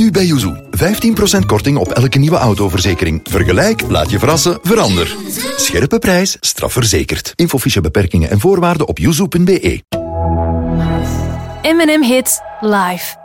Nu bij Yuzu. 15% korting op elke nieuwe autoverzekering. Vergelijk, laat je verrassen, verander. Scherpe prijs, strafverzekerd. Infofiche beperkingen en voorwaarden op yuzu.be. M&M Hits live.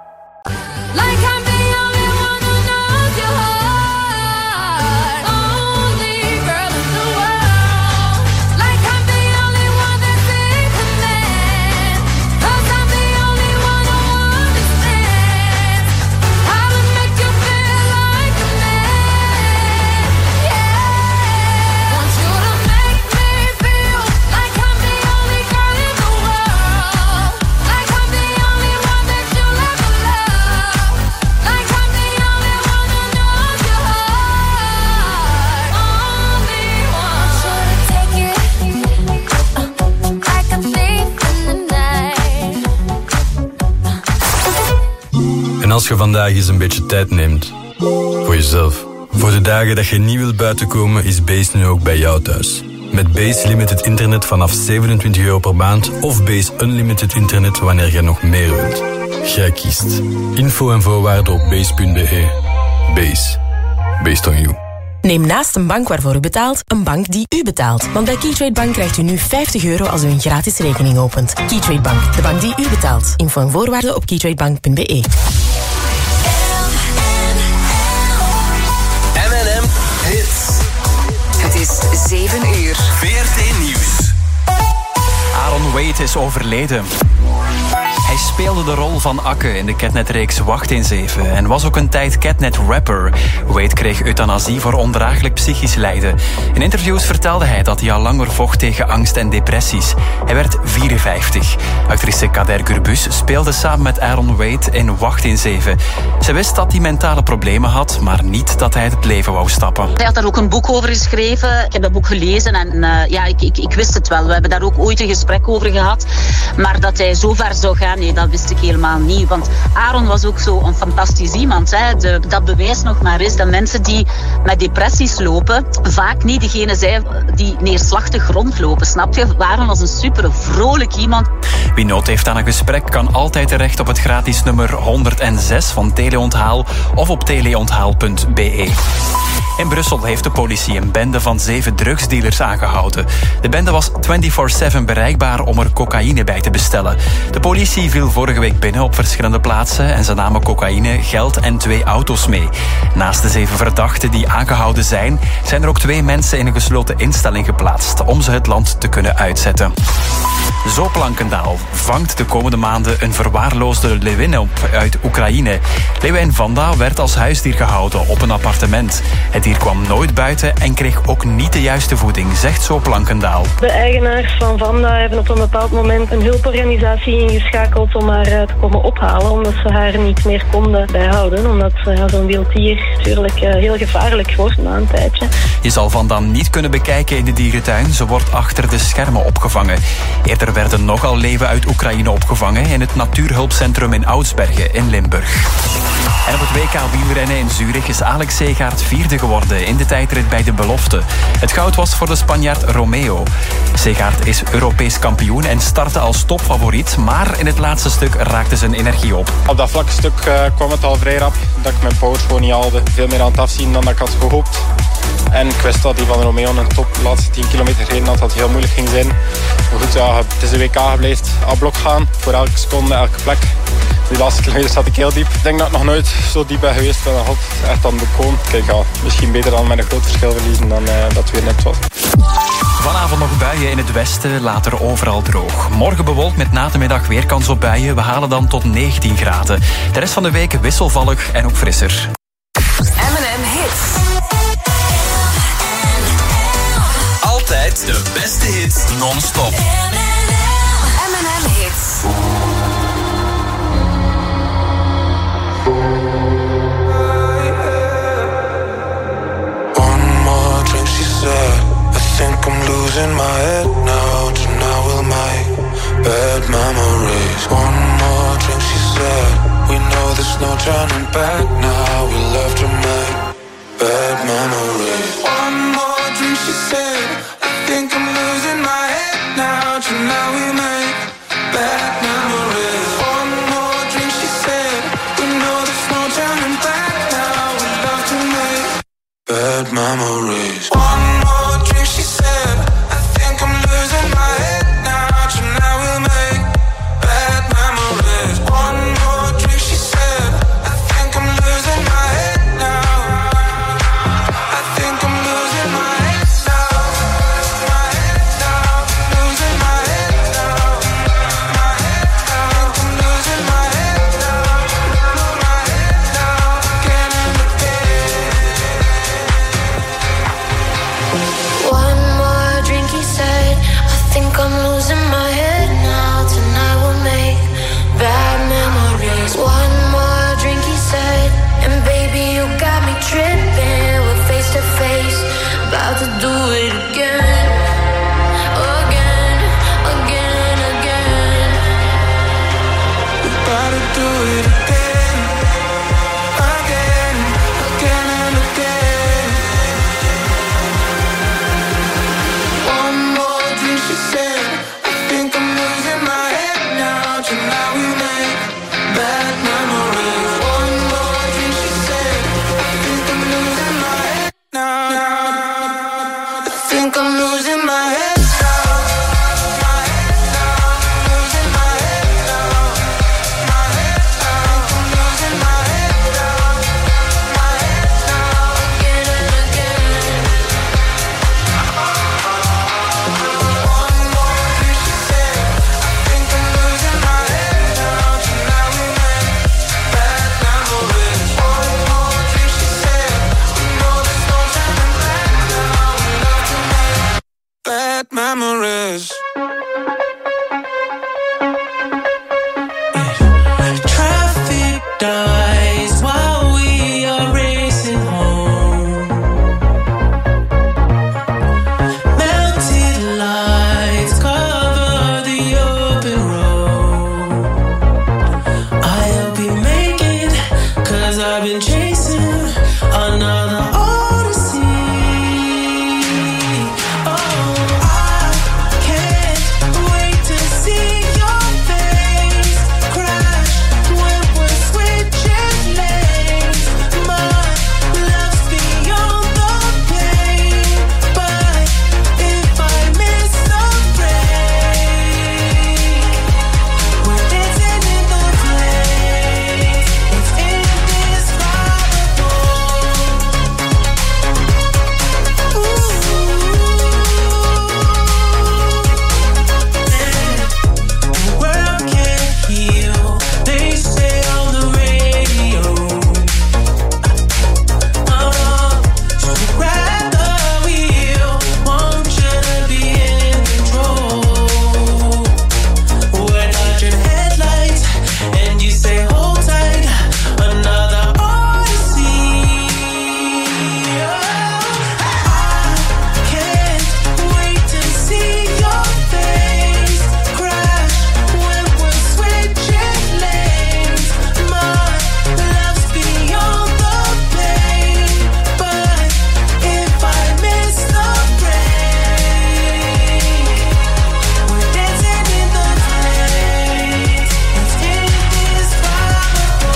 En als je vandaag eens een beetje tijd neemt voor jezelf, voor de dagen dat je niet wilt buitenkomen, is Base nu ook bij jou thuis. Met Base Limited Internet vanaf €27 per maand of Base Unlimited Internet wanneer je nog meer wilt. Jij kiest. Info en voorwaarden op base.be. Base. Based on you. Neem naast een bank waarvoor u betaalt, een bank die u betaalt. Want bij Keytrade Bank krijgt u nu €50 als u een gratis rekening opent. Keytrade Bank, de bank die u betaalt. Info en voorwaarden op keytradebank.be. M&M Hits. Het is 7 uur. VRT Nieuws. Aaron Wade is overleden. Hij speelde de rol van Akke in de Catnet-reeks Wacht eens even en was ook een tijd Catnet-rapper. Wade kreeg euthanasie voor ondraaglijk psychisch lijden. In interviews vertelde hij dat hij al langer vocht tegen angst en depressies. Hij werd 54. Actrice Kader Gurbus speelde samen met Aaron Wade in Wacht eens even. Ze wist dat hij mentale problemen had, maar niet dat hij het leven wou stappen. Hij had daar ook een boek over geschreven. Ik heb dat boek gelezen en ik wist het wel. We hebben daar ook ooit een gesprek over gehad. Maar dat hij zo ver zou gaan, nee, dat wist ik helemaal niet. Want Aaron was ook zo een fantastisch iemand. Hè. Dat bewijst nog maar is dat mensen die met depressies lopen, vaak niet degene zijn die neerslachtig rondlopen. Snap je? Aaron was een super vrolijk iemand. Wie nood heeft aan een gesprek kan altijd terecht op het gratis nummer 106 van Teleonthaal of op teleonthaal.be. In Brussel heeft de politie een bende van 7 drugsdealers aangehouden. De bende was 24/7 bereikbaar om er cocaïne bij te bestellen. De politie viel vorige week binnen op verschillende plaatsen en ze namen cocaïne, geld en 2 auto's mee. Naast de 7 verdachten die aangehouden zijn er ook 2 mensen in een gesloten instelling geplaatst om ze het land te kunnen uitzetten. Zooplankendaal vangt de komende maanden een verwaarloosde leeuwin op uit Oekraïne. Leeuwin Vanda werd als huisdier gehouden op een appartement. Het dier kwam nooit buiten en kreeg ook niet de juiste voeding, zegt Zooplankendaal. De eigenaars van Vanda hebben op een bepaald moment een hulporganisatie ingeschakeld om haar te komen ophalen, omdat ze haar niet meer konden bijhouden. Omdat zo'n wild dier natuurlijk heel gevaarlijk wordt na een tijdje. Je zal Vanda niet kunnen bekijken in de dierentuin. Ze wordt achter de schermen opgevangen. Eerder werden nogal leeuwen uit Oekraïne opgevangen in het natuurhulpcentrum in Oudsbergen in Limburg. En op het WK wielrennen in Zurich is Alex Segaert 4e geworden in de tijdrit bij de belofte. Het goud was voor de Spanjaard Romeo. Segaert is Europees kampioen en startte als topfavoriet, maar in het laatste stuk raakte zijn energie op. Op dat vlakke stuk kwam het al vrij rap, dat ik mijn powers gewoon niet haalde. Veel meer aan het afzien dan dat ik had gehoopt. En ik wist dat die van Romeo een top de laatste 10 kilometer gereden had, dat het heel moeilijk ging zijn. Maar goed, ja, het is een WK gebleven, aan blok gaan, voor elke seconde, elke plek. Die laatste kilometer zat ik heel diep. Ik denk dat ik nog nooit zo diep ben geweest van een hot. Echt aan de koon. Kijk, ja, misschien beter dan met een groot verschil verliezen dan dat het weer net was. Vanavond nog buien in het westen, later overal droog. Morgen bewolkt met na de middag weer kans op buien. We halen dan tot 19 graden. De rest van de week wisselvallig en ook frisser. M&M Hits. Altijd de beste hits non-stop. M&M Hits. One more drink, she said. I think I'm losing my head now. Tonight we'll make bad memories. One more drink, she said. We know there's no turning back now. We love to make bad memories. One more drink, she said. I think I'm losing my head now. Tonight we make bad memories. One more drink, she said. We know there's no turning back. bad memories. One more drink, she said. I think I'm losing my head now. Tonight we'll make bad memories. One more drink, she said. I think I'm losing my head now. I think I'm losing my head now. My head now. Losing my head now. My head now. I think I'm losing my head now. My head now. Again and again. One more drink, he said. I think I'm losing my head now. Tonight we'll make bad memories. One more drink, he said. And baby, you got me tripping. We're face to face, about to do it again. Again, again, again. We're about to do it again. Again, again and again. One more drink, she said. I think I'm losing my head now. Tonight we make bad memories. One more drink, she said. I think I'm losing my head now. I think I'm losing my head now. My head now. Losing my head now. My head now. I'm losing my head now. My head now. Again and again. One more drink, she said. I think I'm losing my head now. Tonight we make bad memories. One more drink, she said. We know there's no turning back now. We love to make bad memories. Traffic dies while we are racing home. Melted lights cover the open road. I'll be making, 'cause I've been chasing another odyssey. Oh, I can't wait to see your face crash when we're switching lanes. My love's beyond the pain, but if I miss the break, we're dancing in the flames. It's indescribable. The world can't heal, they say on the radio. So grab the wheel, want you to be in control. We're dodging headlights, and you say hold tight, another odyssey. I can't wait to see your face crash when we're switching lanes. My love's beyond the pain, but if I miss the break, we're dancing in the flames. It's indescribable.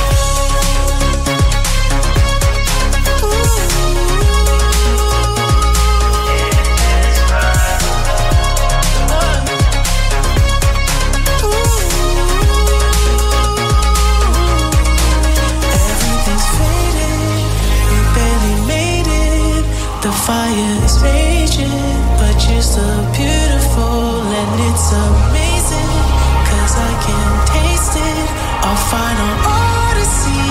Everything's faded, we barely made it. The fire is raging, but you're so beautiful and it's amazing. 'Cause I can taste it, our final odyssey.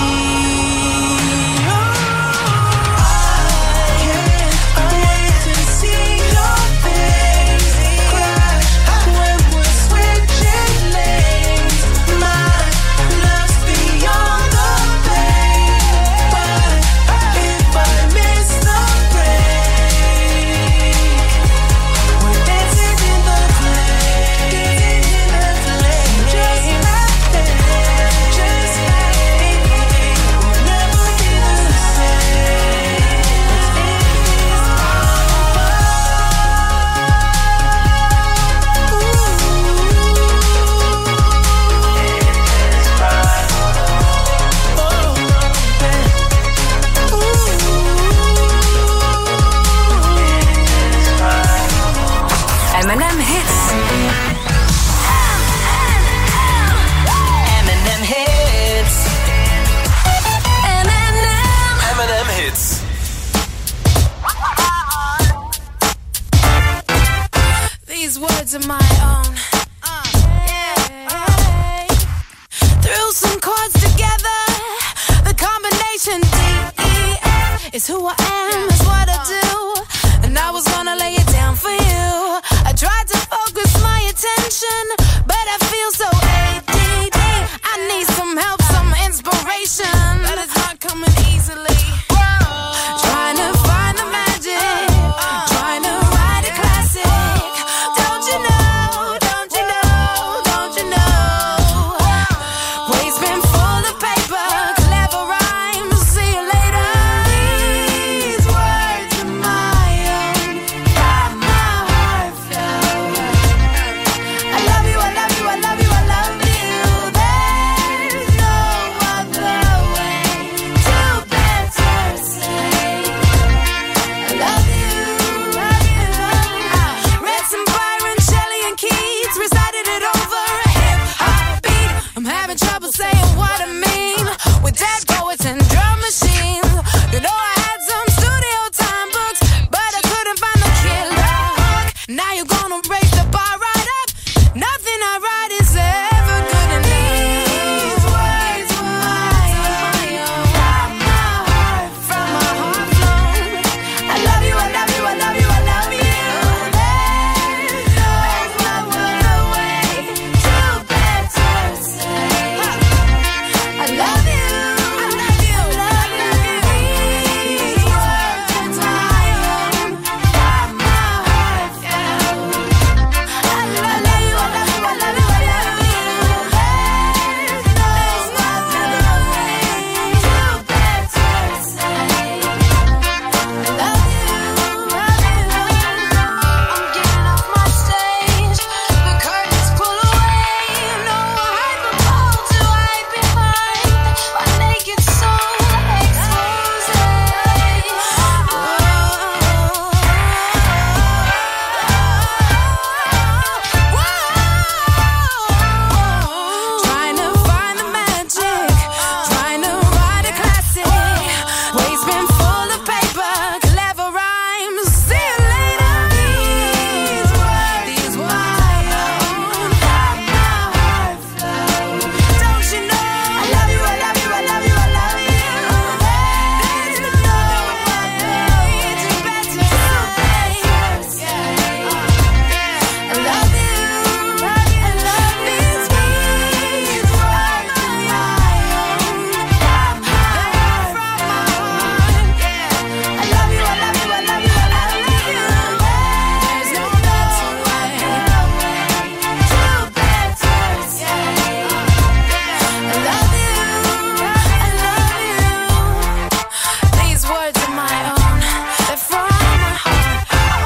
I can't wait to see your face crash when we're switching lanes. My love's beyond the pain, but if I miss the break, we're dancing in the flames. Just like words of my own. Threw some chords together. The combination D-E-F is who I am, is what I do. And I was gonna lay it down for you. I tried to focus my attention, but I feel so ADD. I need some help, some inspiration, but it's not coming easily. Trying to find the magic, trying to write a classic. Don't you know, don't you know, don't you know? Waves been full of paper, clever rhymes, see you later. These words are my own, got my heart filled. I love you, I love you, I love you, I love you. There's no other way to better say I love you, love you. Read some Byron, Shelley, and Keats, recited it over a hip-hop beat. I'm having trouble saying what I mean with dead poets and drum machines. You know I had some studio time books, but I couldn't find the killer hook. Now you're gonna raise the bar right up. Nothing I write is ever good enough. These words were my own, got my heart from my heart flown. I love you, I love you, I love you, I love you. There's no other way to better say I love you, I love you, I love you. These words are my own, got my heart filled. I love you, I love you, I love you, I love you. There's no other way to better say I love you, love you. I'm getting off my stage, the curtains pull away. No hyperbole to hide behind my naked soul expose. Trying to find the magic, trying to write a classic. Waves been full of paper, clever rhymes. See you later. These words got my heart flowed. Don't you know? I love you, I love you, I love you, I love you. There's no other way to better say I love you, love you, love these words were my own, got my heart from my heart. I love you, I love you, I love you, I love you. There's no better way to better say I love you, I love you. These words are my own, they're from my heart.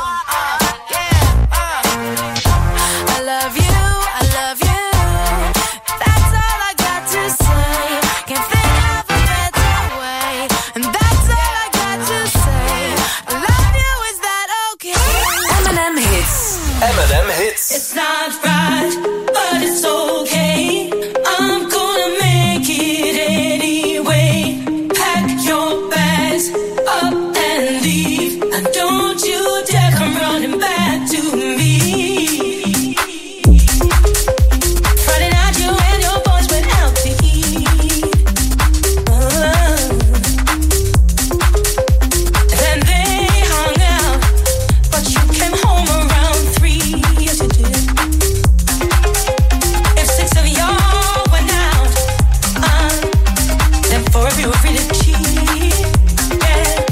I love you, I love you. That's all I got to say. Can't think of a better way. And that's all I got to say. I love you, is that okay? M&M Hits. M&M Hits. It's not right, but it's okay. I'm gonna make it anyway. Pack your bags up and leave. And don't you dare come running back to me. Friday night you and your boys went out to eat. Then they hung out, but you came home around 3. Yes, you did. If 6 of y'all went out, then 4 of you were really cheap. Yeah.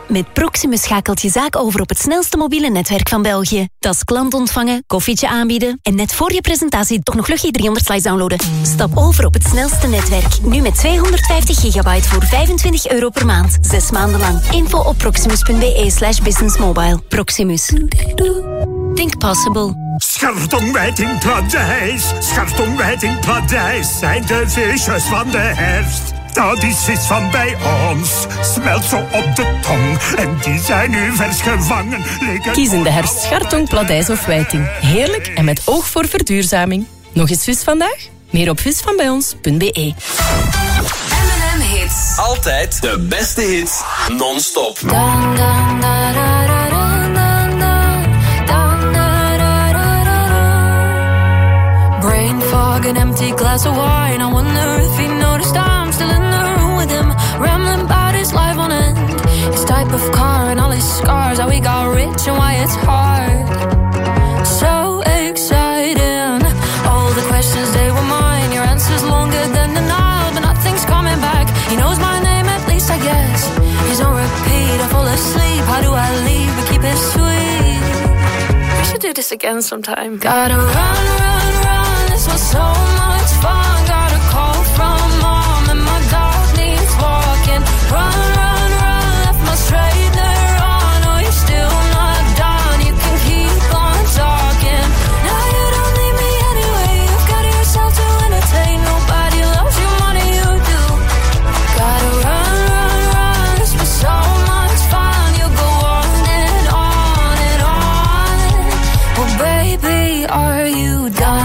Met Proximus schakelt je zaak over op het snelste mobiele netwerk van België. Dat is klant ontvangen, koffietje aanbieden en net voor je presentatie toch nog luchtje 300 slides downloaden. Stap over op het snelste netwerk. Nu met 250 gigabyte voor €25 per maand. 6 maanden lang. Info op proximus.be/businessmobile. Proximus. Think possible. Schartongwijting Pladijs, Schartongwijting Pladijs zijn de visjes van de herfst. Dat is vis van bij ons, smelt zo op de tong. En die zijn nu vers gevangen. Kies in de herfst schartong, pladijs of wijting. Heerlijk en met oog voor verduurzaming. Nog eens vis vandaag? Meer op visvanbijons.be. M&M Hits. Altijd de beste hits, non-stop. Brain fog, an empty glass of wine. I wonder if he noticed I'm still in the room with him, rambling about his life on end, his type of car and all his scars, how he got rich and why it's hard. So exciting, all the questions they were mine. Your answers longer than the Nile, but nothing's coming back. He knows my name at least, I guess. He's on repeat, I fall asleep. How do I leave but keep it sweet? We should do this again sometime. Gotta run, run, run. This was so much fun. Got a call from mom and my dog needs walking. Run, run, run. Left my straightener on. Oh, you're still not done. You can keep on talking. Now you don't need me anyway. You've got yourself to entertain. Nobody loves you more than you do. Gotta run, run, run. This was so much fun. You'll go on and on and on. Well, baby, are you done?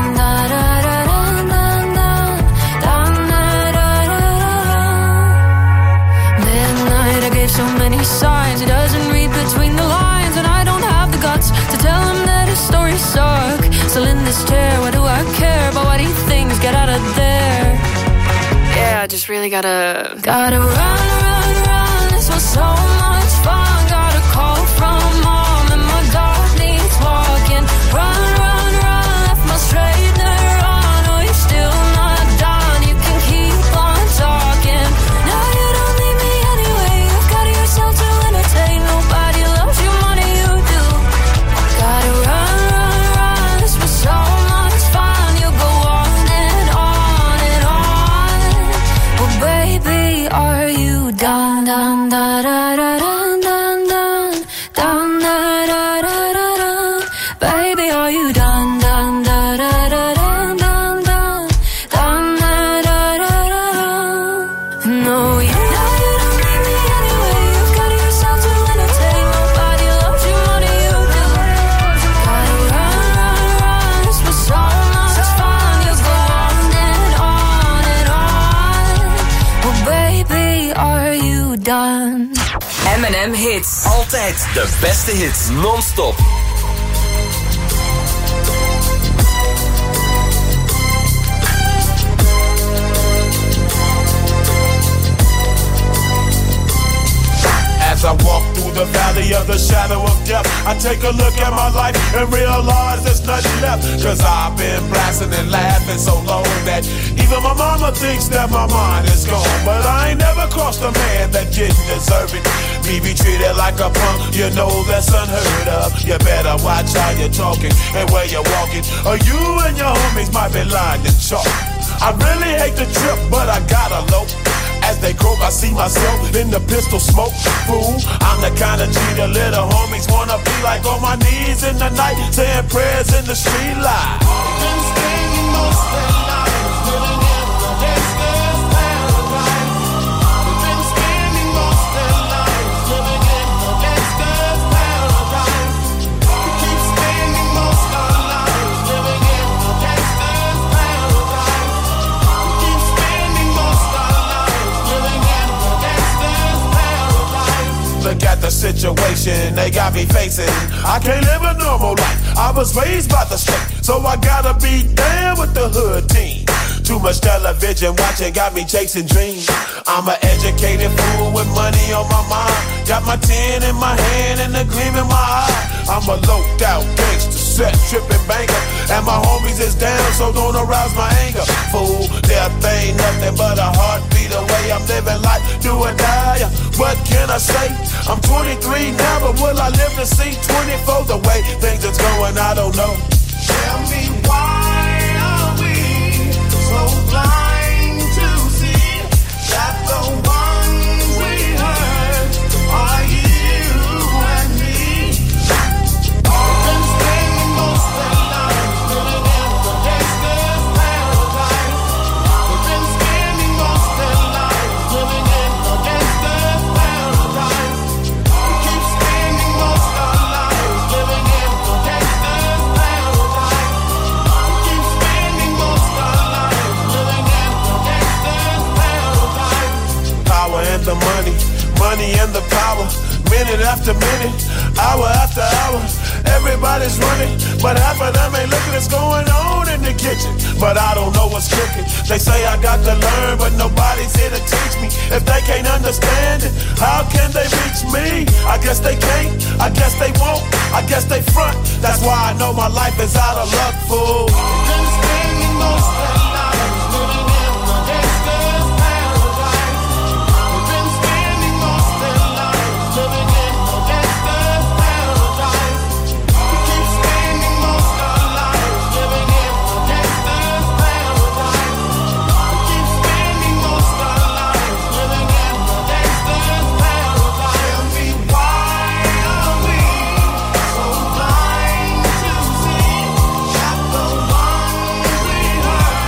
So many signs, he doesn't read between the lines, and I don't have the guts to tell him that his stories suck. Still in this chair, why do I care about what he thinks? Get out of there. Yeah, I just really gotta run, run, run. This was so much fun. Got a call from mom and my dog needs walking. Run, run, run. Left my straightener on. Oh, you're still not done. You can keep on talking. Now you don't need me anyway. You've got yourself to entertain. Nobody loves you more than you do. Gotta run, run, run. This was so much fun. You'll go on and on and on. Well, baby, are you done? Dun, da, da, da, dun, dun, dun. Dun, da, da, da, da, dun. Baby, are you done? Dun, da, da, da, dun, dun, dun. Dun, da, da, da, da, dun. No, you don't need me anyway. You've got yourself to entertain. Nobody loves you more than you do. Gotta run, run, run. This was so much fun. You'll go on and on and on. Well, baby, are you done? M&M Hits. Altijd de beste hits, non-stop. As I walk through the valley of the shadow of death, I take a look at my life and realize there's nothing left. Cause I've been blasting and laughing so long that even my mama thinks that my mind is gone. But I ain't never crossed a man that didn't deserve it. Me be treated like a punk, you know that's unheard of. You better watch how you're talking and where you're walking, or you and your homies might be lying to chalk. I really hate the trip, but I gotta low. As they croak, I see myself in the pistol smoke. Fool, I'm the kind of G the little homies wanna be like, on my knees in the night, saying prayers in the street light. Been spending most of their lives living in the gangster's paradise. Been spending most of their lives living in the gangster's paradise. We keep spending most of our lives living in the gangster's paradise. We keep spending most of our lives living in the gangster's paradise. Look at the situation they got me facing. I can't live a normal life. I was raised by the street, so I gotta be down with the hood team. Too much television watching got me chasing dreams. I'm an educated fool with money on my mind. Got my 10 in my hand and a gleam in my eye. I'm a loped out gangster, set tripping banker, and my homies is down, so don't arouse my anger. Fool, Death ain't nothing but a heartbeat away. I'm living life, do or die. What can I say? I'm 23 now, but will I live to see 24? The way things are going, I don't know. Tell me why are we so blind to see that the ones we hurt are you and me? We've been spending most of our lives living in the gangster's paradise. We've been spending most of our lives living in the gangster's paradise. We keep spending most of our lives living in the gangster's paradise. We keep spending most of our lives living in the gangster's paradise. Power and the money, money and the power. Minute after minute, hour after hour, everybody's running, but half of them ain't looking what's going on in the kitchen. But I don't know what's cooking. They say I got to learn, but nobody's here to teach me. If they can't understand it, how can they reach me? I guess they can't, I guess they won't, I guess they front. That's why I know my life is out of luck, fool. Been spending most of our lives living in the gangster's paradise. We've been spending most of our lives living in the gangster's paradise. We keep spending most of our lives living in the gangster's paradise. We keep spending most of our lives living in the gangster's paradise. Tell me why are we so blind to see that the ones we hurt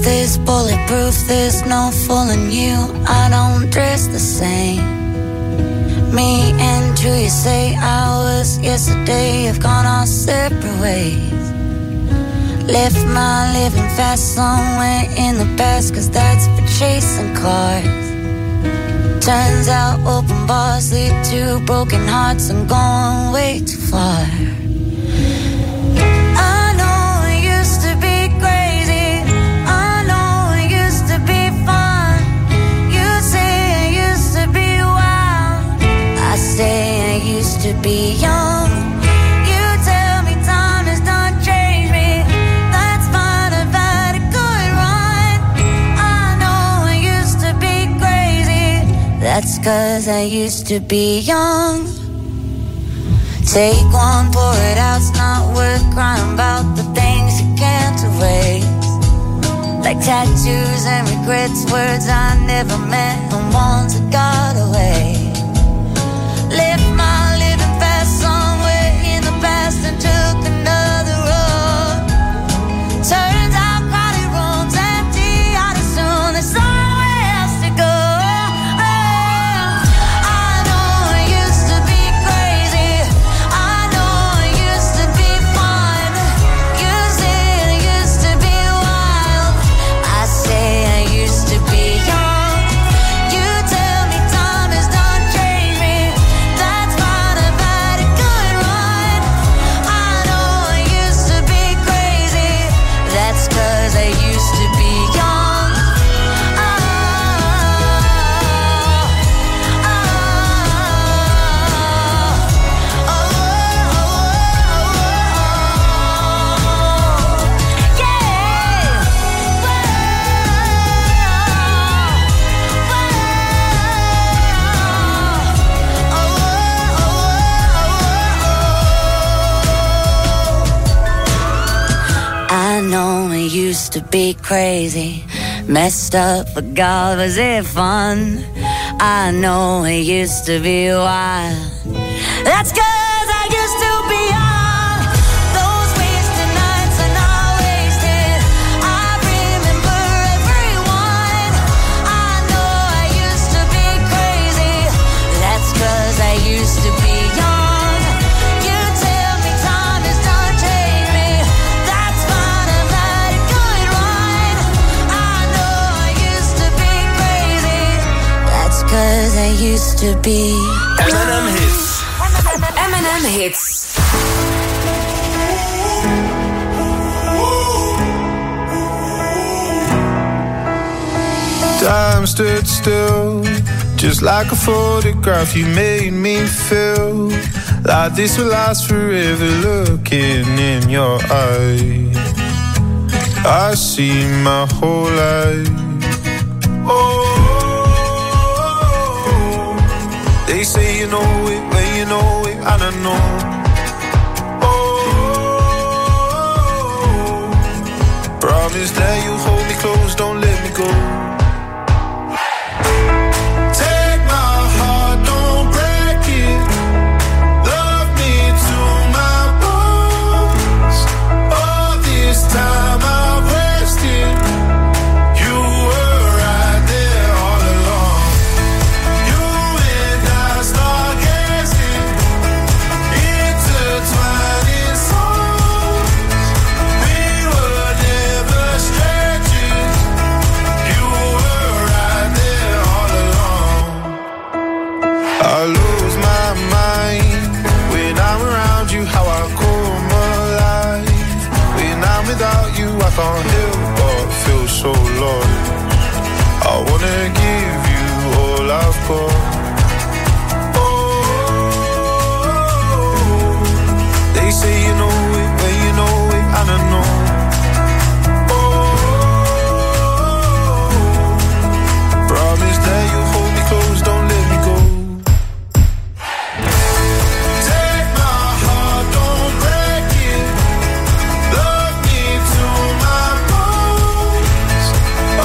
is bulletproof, there's no fooling you. I don't dress the same. Me and you, you say hours yesterday have gone our separate ways. Left my living fast somewhere in the past, cause that's for chasing cars. Turns out open bars lead to broken hearts. I'm going way too far. I know it used to be crazy, I know it used to be fun. You say I used to be wild, I say I used to be young. You tell me time has not changed me, that's fine, I've had a good run. I know I used to be crazy, that's cause I used to be young. Take one, pour it out, it's not worth crying about the things you can't erase. Like tattoos and regrets, words I never meant, the ones that got away. Left my living fast somewhere in the past and took another road. Turns out crowded rooms empty out as soon, there's somewhere else to go. Used to be crazy, messed up, but God, was it fun? I know it used to be wild, that's cause I used to be young. Those wasted nights are not wasted, I remember everyone. I know I used to be crazy, that's cause I used to be young. Cause I used to be M&M Hits. M&M Hits. Time stood still, just like a photograph. You made me feel like this will last forever. Looking in your eyes, I see my whole life. Oh, they say you know it when you know it, and I know. Oh, promise that you hold me close, don't let me go. Take my heart, don't break it. Love me to my bones. All this time I've wasted. You were right there all along. You and I start gazing, intertwining souls. We were never strangers. You were right there all along. I lose my mind when I'm around you. How I come alive when I'm without you. I can't help but feel so lost. I wanna give you all I've got. They say you know it when you know it, and I know. Promise that you hold me close, don't let me go. Take my heart, don't break it. Love me to my bones.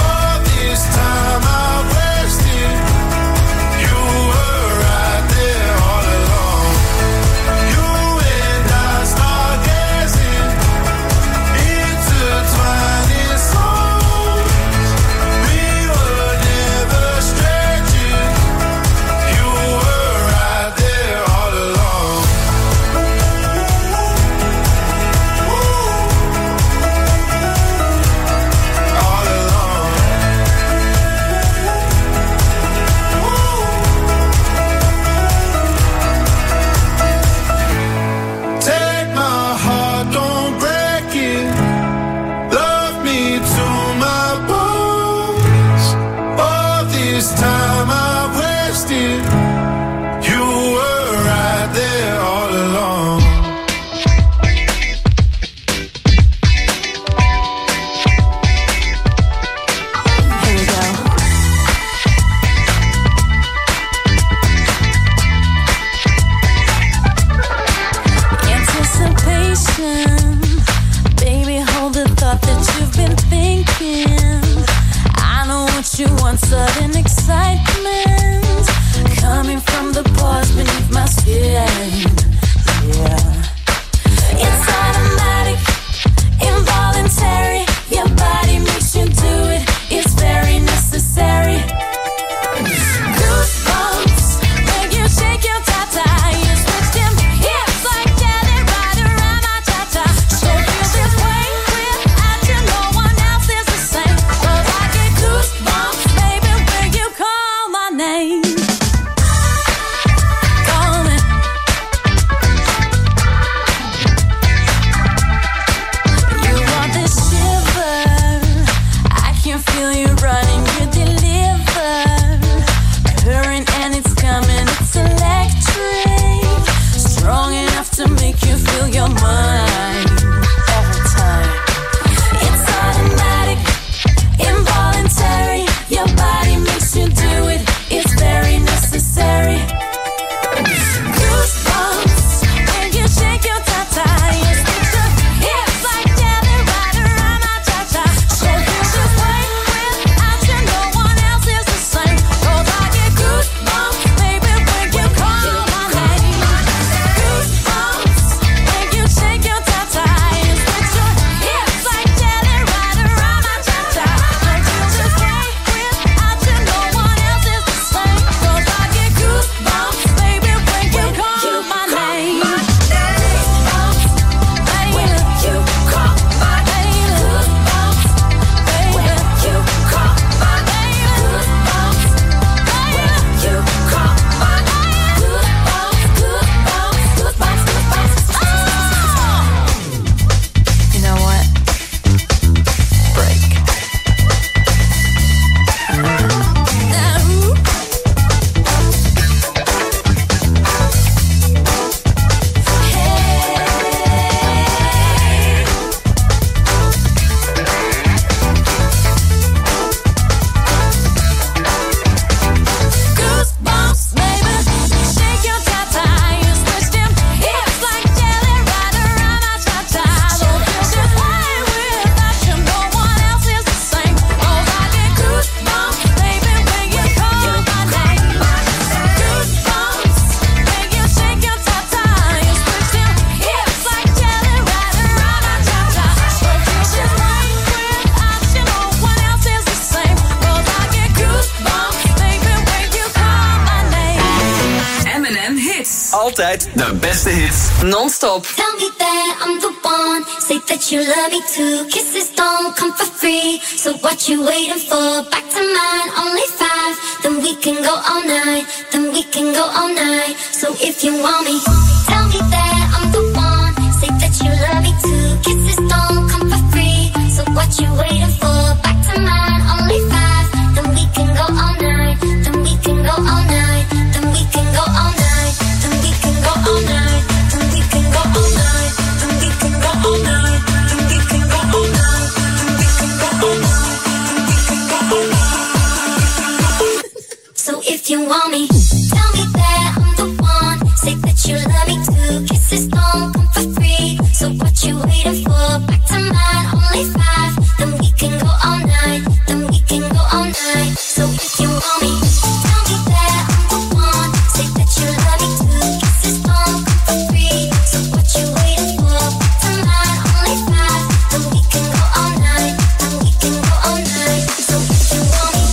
Altijd de beste hits. Non-stop. Tell me that I'm the one. Say that you love me too. Kisses don't come for free. So what you waiting for? Back to mine, only 5. Then we can go all night. Then we can go all night. So if you want me, tell me that I'm the one. Say that you love me too. Kisses don't come for free. So what you waiting for? Back to mine, only 5. Then we can go all night. Then we can go all night. Then we can go all night. Then we can go all night. Then we can go all night. Then we can go all night. Then we can go all night. Then we can go all night. Then we can go all night. So if you want me, tell me that I'm the one. Say that you love me too. Kisses don't come for free. So what you waiting for? Back to mine, only 5. Then we can go all night. Then we can go all night. So if you want me, tell me that I'm the one. Say that you love me too. Kisses don't come for free. So what you waiting for? Back to mine, only 5. Then we can go all night. Then we can go all night. So if you want me,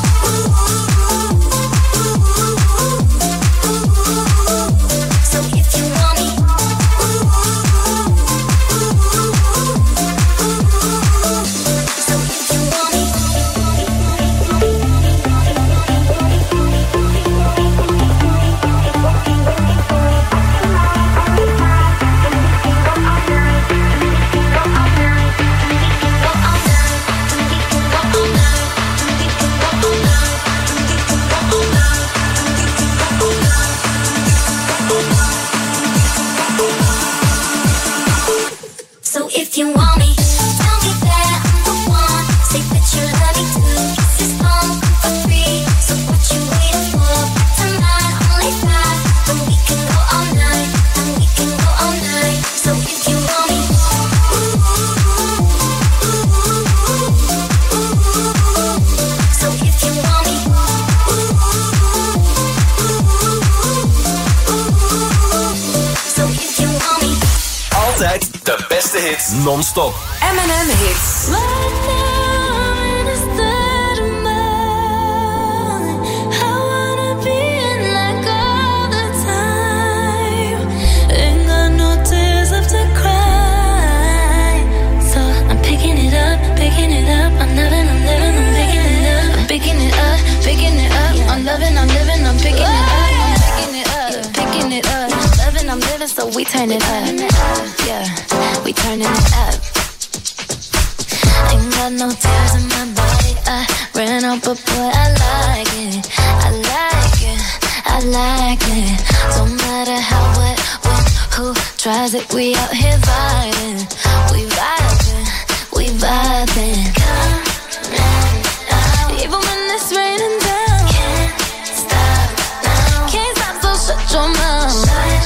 so if you want me, so if you want me. So if you want me, tell me that I'm the one. Say that you love me too. Kisses don't come for free. So what you waiting for? Back to mine, only 5. Then we can go all night. Then we can go all night. So if you want me, so if you want me, so if you want me. Altijd de beste hits. Non-stop. M&M Hits. So we turn it up, yeah, we turning it up. Ain't got no tears in my body, I ran out, but boy, I like it, I like it, I like it. Don't matter how, what, when, who tries it, we out here vibing, we vibing, we vibing. Come on, even when it's raining down, can't stop now, can't stop, so shut your mouth.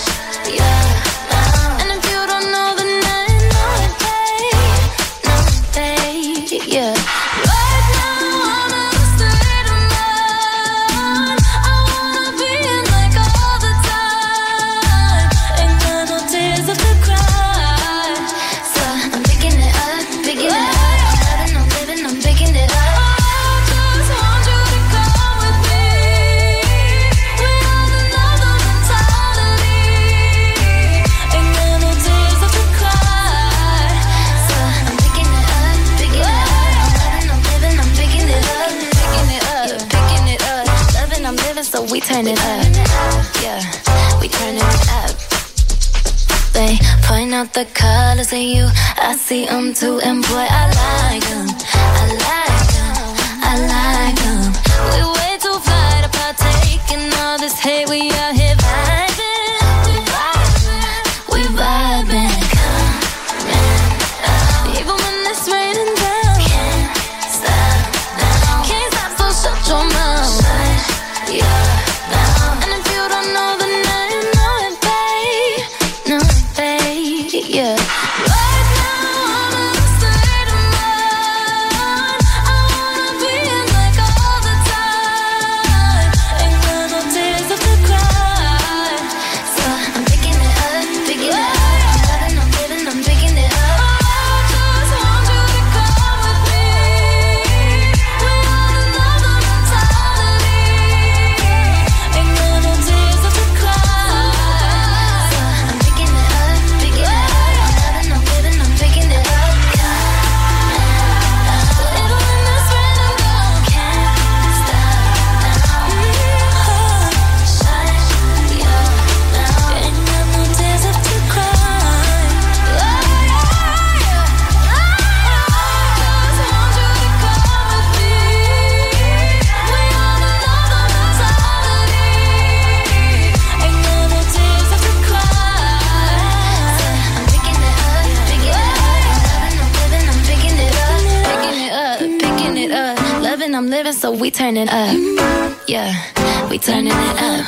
We turn it up, yeah, we turn it up. They point out the colors in you, I see them too, and boy, I like them, I like them, I like them. We way too fly to partake in all this hate, we out here vibing, we vibing, we vibing. Come on, even when it's raining down, can't stop now, can't stop, so shut your mouth, yeah. Yeah. Right now I'm in a state of mind. I wanna be in like all the time. so we turn it up. Yeah, we turning it up.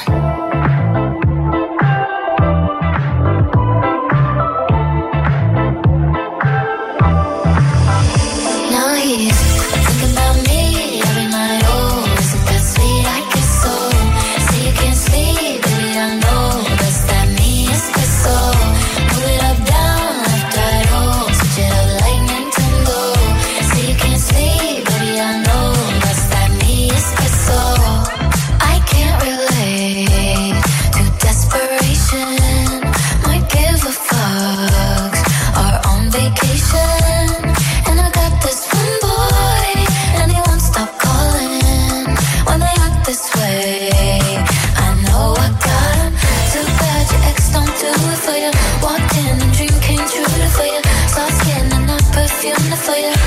Now he's thinking about me every night. Oh, is it that sweet? I guess so. See you can't sleep, baby, I know that's that me espresso. Move it up, down, left, right, oh, switch it up like Nintendo. See you can't sleep, baby, I know that's that me espresso. I can't relate to desperation. Might give a fuck. Are on vacation, and I got this one boy, and he won't stop calling when they act this way. I know I got him. Too bad your ex don't do it for you. Walked in and dream came true for you. Soft skin and not perfume for you.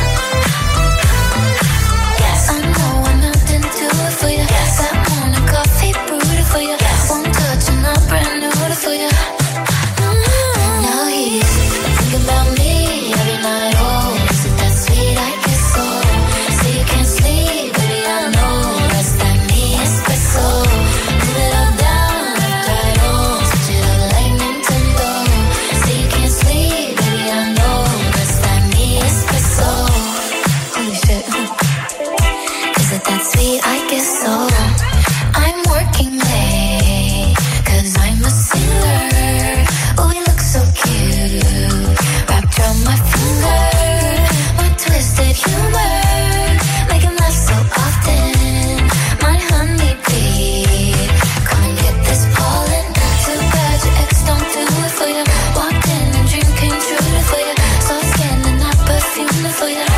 Yes, I know I'm melting to it for you. Yes, that morning coffee brewed for you. Yes, one touch and I'm brand new for you. Now he's thinking about me every night. Oh, is it that sweet? I guess so. See you can't sleep, baby, I know that's that me espresso. Move it up, down, left, right, oh, switch it up like Nintendo. See you can't sleep, baby, I know that's that me espresso. Holy shit. Is it that sweet? I guess so. I'm working late, 'cause I'm a singer. Oh, we look so cute, wrapped around my finger. My twisted humor, make him laugh so often. My honeybee, come and get this pollen. Too bad your ex don't do it for you. Walked in and dream came true for you. Soft skin and not perfume for you.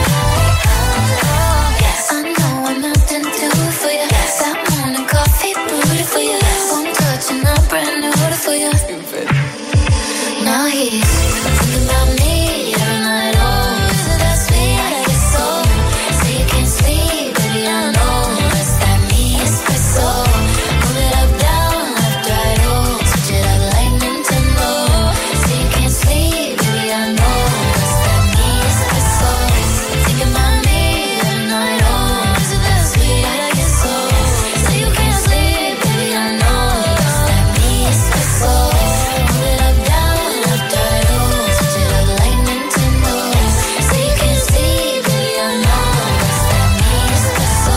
Yes, I know I'm melting to it for you. That morning coffee brewed for you. One touch and I'm brand new for you. Now he's thinking about me every night. Oh, is it that sweet? I guess so. See you can't sleep, baby, I know that's that me espresso. Move it up, down, left, right, oh, switch it up like Nintendo. See you can't sleep, baby, I know that's that me espresso. Thinking about me every night. Oh, is it that sweet? I guess so. See you can't sleep, baby, I know that's that me espresso. Move it up, down, left, right, oh, switch it up like Nintendo. See you can't sleep, baby, I know that's that me espresso.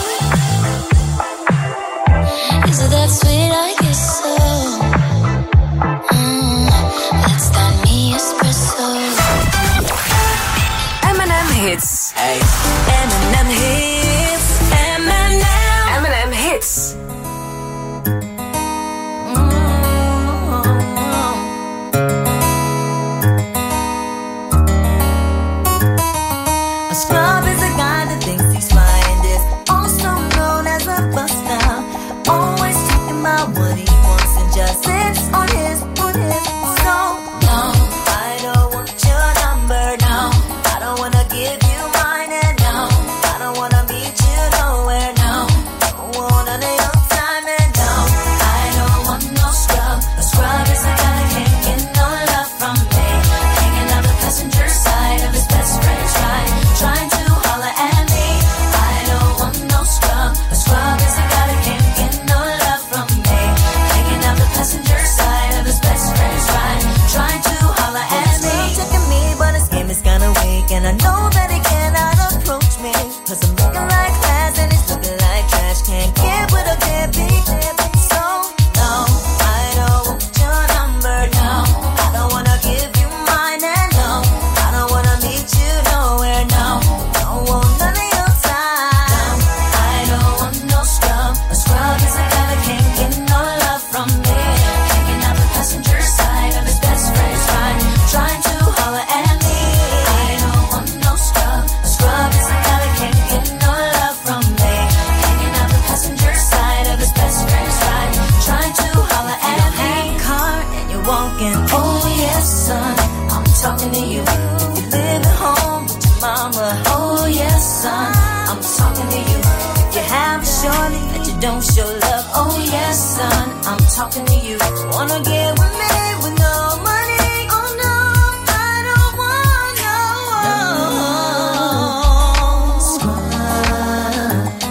Is it that sweet? I guess so. That's that me espresso. M&M Hits. M&M Hits. M&M Hits. A scrub is a guy that thinks he's fly and is also known as a buster. Always talking about what he wants and just sits on his so no, I don't want your number, no. I don't wanna give you mine, and no, I don't wanna meet you nowhere, no. Don't want none of your time, and no, I don't want no scrub. A scrub is a guy that can't get no love from me. Hanging out the passenger side of his best friend's ride, trying to holler at me. I don't want no scrub. A scrub is a guy that can't get no love from me. Hanging out the passenger side of his best friend's ride, trying to holler at me. Checking me, but his game is kinda weak, and I know that he cannot approach me, 'cause I'm looking like glass and he's looking like trash. Can't get what I can't be. So no, I don't want your number, no. I don't wanna give you mine, and no, I don't wanna meet you nowhere, no. Don't want none of your time. I don't want no scrub. A scrub is a guy that can't get no love from me. Hanging out the passenger side of his best friend's ride, trying to holler at me. I don't want no scrub. A scrub is a guy that can't get no love from me. Hanging out the passenger side of his best friend's ride, trying to holler at me. You car and you're walking. Oh yes, son, I'm talking to you. You live at home with your mama. Oh yes, son, I'm talking to you. You have a shorty that you don't show love. Oh yes, son, I'm talking to you. Wanna get with me with no money? Oh no, I don't want no scrub.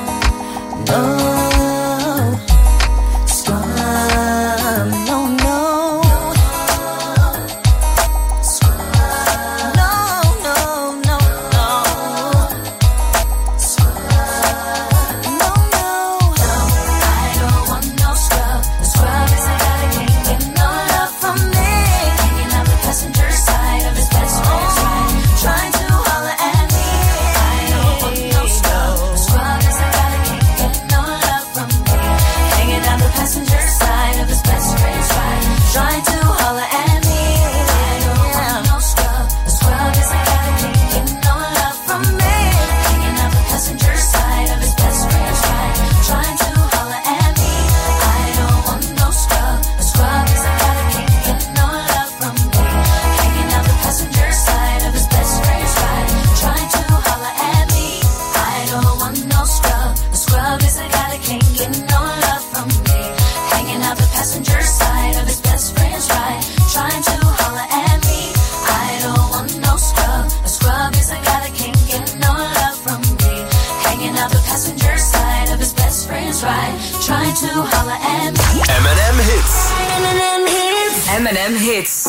Alle M&M Hits. M&M Hits. M&M Hits.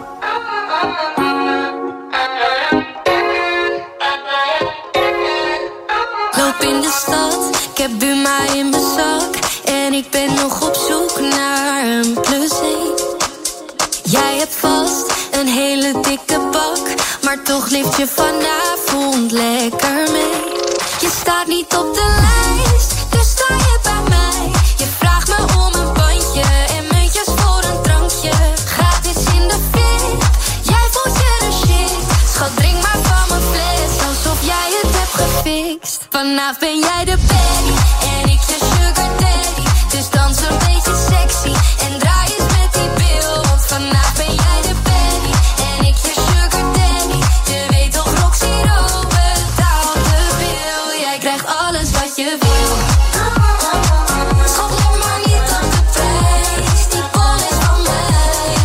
Loop in de stad, ik heb Buma in mijn zak. En ik ben nog op zoek naar een +1. Jij hebt vast een hele dikke bak, maar toch leeft je vanavond lekker mee. Je staat niet op de lijst, dus sta je bij mij. Je vraagt me om een bandje en muntjes voor een drankje. Gratis in de VIP, jij voelt je de shit. Schat, drink maar van mijn fles, alsof jij het hebt gefixt. Vanavond ben jij de baddie en ik je sugar daddy. Dus dans een beetje sexy en draai eens met die bil. Want vanavond ben jij de baddie en ik je sugar daddy. Je weet toch, Roxy Rowe betaalt de bil. Jij krijgt alles wat je wil. Schat, let maar niet op de prijs, die bon is van mij.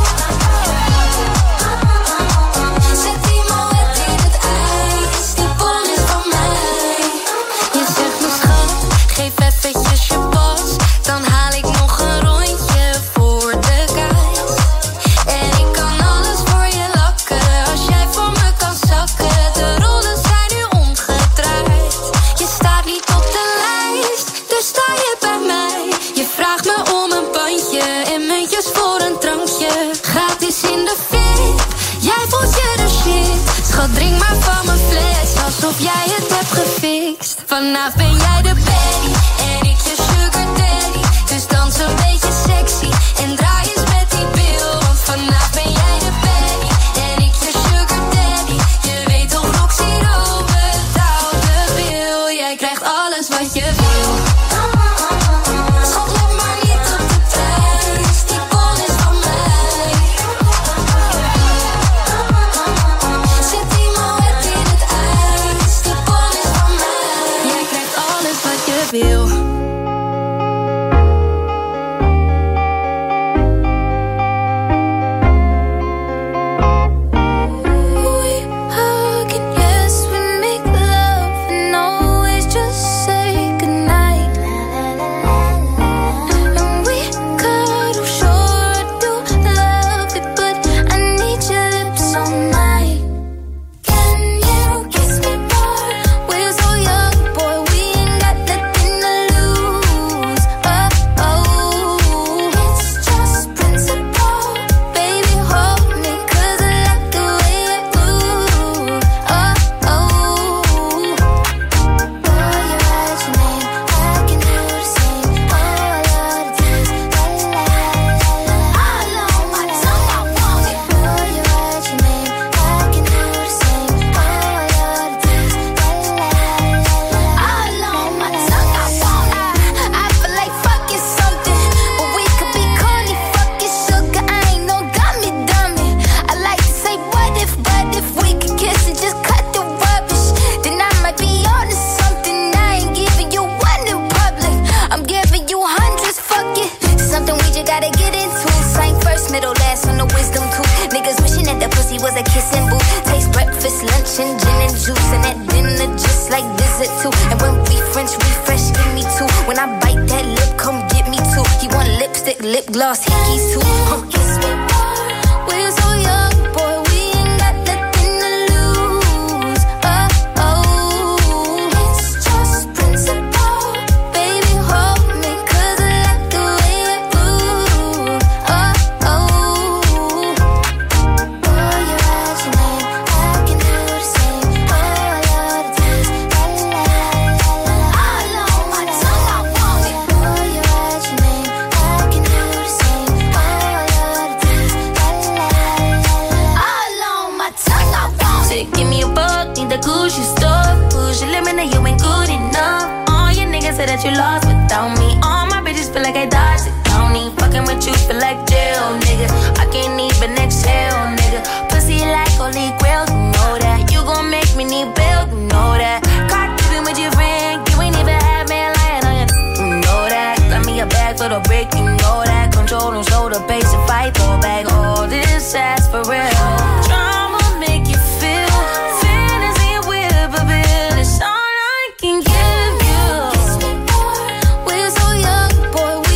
Zet die moet in het ijs, die bon is van mij. Je zegt me schat, geef eventjes je pas, dan haal ik nog een rondje voor de guys. En ik kan alles voor je lakken, als jij voor me kan zakken. De rollen zijn nu omgedraaid. Je staat niet op de lijst, dus sta je bij mij. Je vraagt me om een bandje en muntjes voor een drankje. Gratis in de VIP, jij voelt je de shit. Schat, drink maar van mijn fles, alsof jij het hebt gefixt. Vanavond ben jij de baddie en ik je sugar daddy. Dus dans een beetje sexy en draai eens met die bil. Want vanavond ben jij de baddie en ik je sugar daddy. Je weet toch, Roxy Rowe betaalt de bil. Jij krijgt alles wat je wil. Schat, let maar niet op de prijs, die bon is van mij. Zet die moet in het ijs, die bon is van mij. Jij krijgt alles wat je wil. We hug and yes, we make love and always just say goodnight. And we cuddle, sure I do love it, but I need your lips on mine. Can you kiss me more? We're so young, boy, we ain't got nothing to lose. It's just principle. Baby, hold me, 'cause I like the way it moves. Boy, you write your name, I can do the same. Oh, I love the taste, la la la la. All on my tongue, I want it. Boy, you write your name, I can do the same. Oh, I love the taste, la la la la. All on my tongue, I want it. I feel like fucking something, but we could be corny, fucking sugar. I ain't no dummy, dummy. I like to say but if we could kiss and just cut the rubbish, then I might be on to something. I ain't giving you one in public, I'm giving you hundreds, fuck it. Something we just gotta get into. Sign first, middle, last on the wisdom tooth. Niggas wishing that the pussy was a kissing booth. Taste breakfast, lunch, and gin and juice, and at dinner just like dessert too. And when we French refresh, give me two. When I bite that lip, come get me two. He want lipstick, lip gloss, hickeys too. Kiss me more. We're so young, boy, we ain't got nothing to lose. It's just principle. Baby, hold me, 'cause I like the way it moves. Boy, you write your name, I can do the same. Oh, I love the taste, la la la la. All on my tongue, I want it. Boy, you write your name, I can do the same. Oh, I love the taste, la la la la. All on my tongue, I want it. Say, give me a buck, need the Gucci stuff. Push your limit, now you ain't good enough. All your niggas say that you lost without me. All my bitches feel like I dodged the county. Fucking with you feel like jail, nigga. I can't even exhale, nigga. Pussy like holy grail, you know that. You gon' make me need bail, you know that. Caught dipping with your friend, you ain't even have man lying on you, you know that. Got me a bag for the brick, you know that. Control and shoulder, pace and fight, throw back all this ass for real. Drama make you feel, fantasy with a bill. It's all I can give you. We're so young, boy,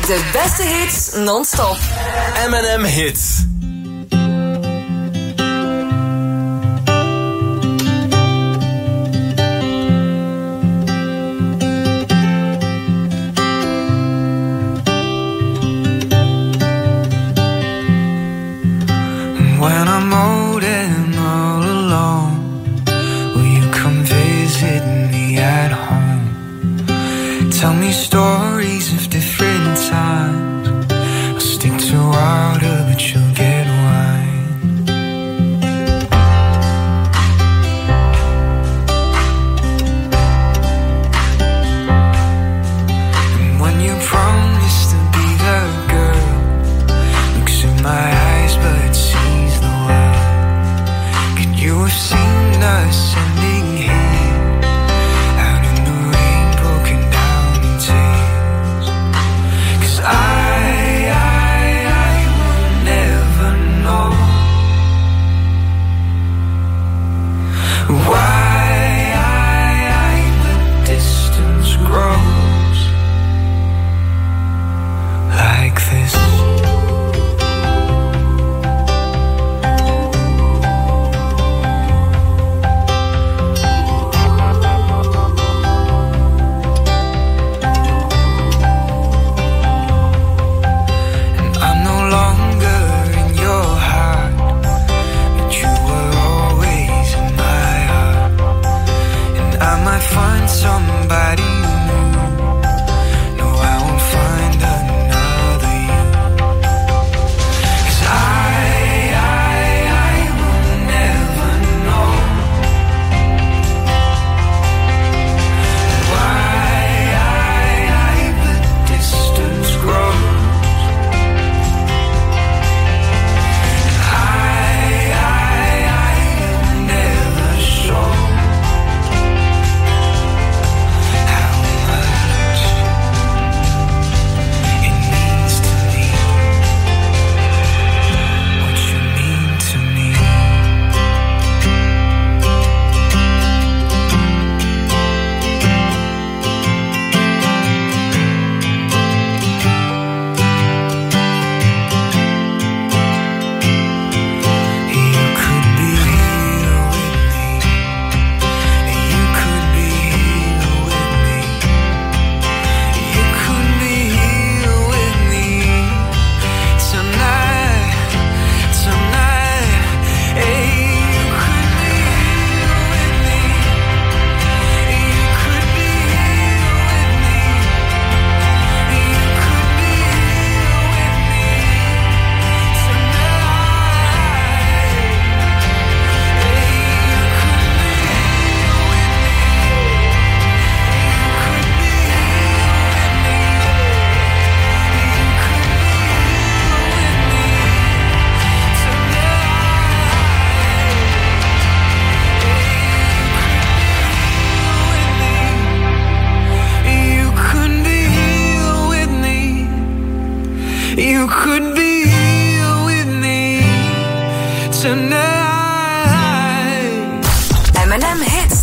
De beste hits non-stop. M&M Hits. When I'm old and all alone, will you come visit me at home? Tell me stories of different times. I'll stick to water, but you'll get wine. And when you promise to be the girl, looks in my eyes but sees the world. Could you have seen us ending here, out in the rain, broken down in tears? 'Cause I will never know why the distance grows like this. Find somebody new. No, I won't find another you. 'Cause I will never know why the distance grows. I'll never show you could be here with me tonight. M&M Hits.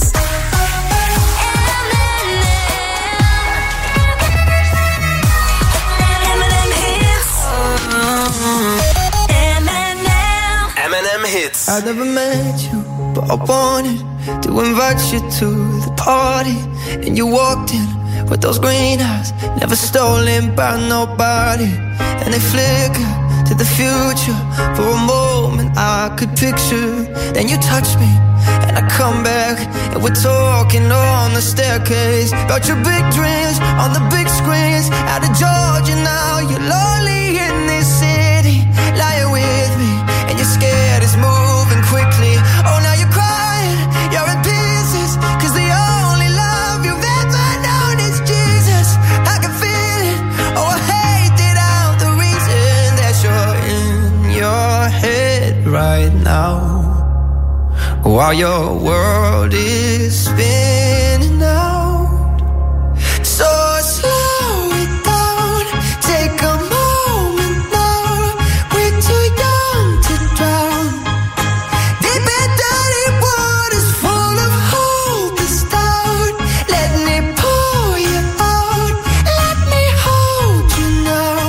M&M Hits. I never met you, but I wanted to invite you to the party. And you walked in with those green eyes, never stolen by nobody. And they flicker to the future. For a moment I could picture. Then you touch me and I come back, and we're talking on the staircase about your big dreams on the big screens. Out of Georgia now, you're lonely in this city, lying with me, and you're scared it's moving quickly. Oh, now you're crying, you're in pieces, 'cause the only love you've ever known is Jesus. I can feel it, oh I hate it out, the reason that you're in your head right now, while your world is spinning out. So slow it down, take a moment now. We're too young to drown. Deep and dirty waters full of hope is down. Let me pull you out, let me hold you now.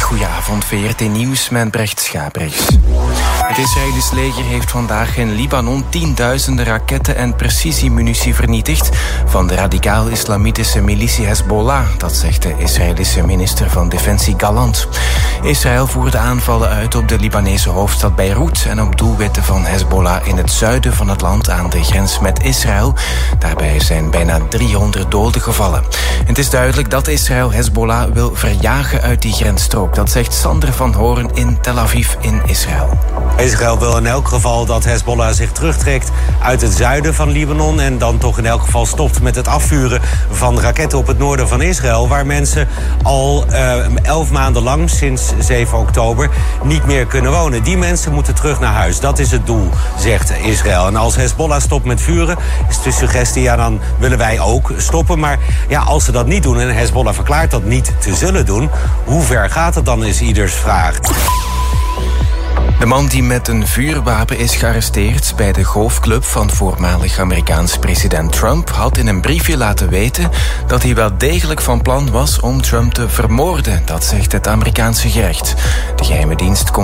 Goedenavond, VRT Nieuws met Brecht Schabrichs. Het Israëlisch leger heeft vandaag in Libanon tienduizenden raketten en precisiemunitie vernietigd van de radicaal-islamitische militie Hezbollah. Dat zegt de Israëlische minister van Defensie Gallant. Israël voerde aanvallen uit op de Libanese hoofdstad Beirut en op doelwitten van Hezbollah in het zuiden van het land aan de grens met Israël. Daarbij zijn bijna 300 doden gevallen. Het is duidelijk dat Israël Hezbollah wil verjagen uit die grensstrook. Dat zegt Sander van Horen in Tel Aviv in Israël. Israël wil in elk geval dat Hezbollah zich terugtrekt uit het zuiden van Libanon en dan toch in elk geval stopt met het afvuren van raketten op het noorden van Israël, waar mensen al 11 maanden lang, sinds 7 oktober, niet meer kunnen wonen. Die mensen moeten terug naar huis. Dat is het doel, zegt Israël. En als Hezbollah stopt met vuren, is de suggestie, ja, dan willen wij ook stoppen. Maar ja, als ze dat niet doen en Hezbollah verklaart dat niet te zullen doen, hoe ver gaat het dan, is ieders vraag. De man die met een vuurwapen is gearresteerd bij de golfclub van voormalig Amerikaans president Trump had in een briefje laten weten dat hij wel degelijk van plan was om Trump te vermoorden. Dat zegt het Amerikaanse gerecht. De geheime dienst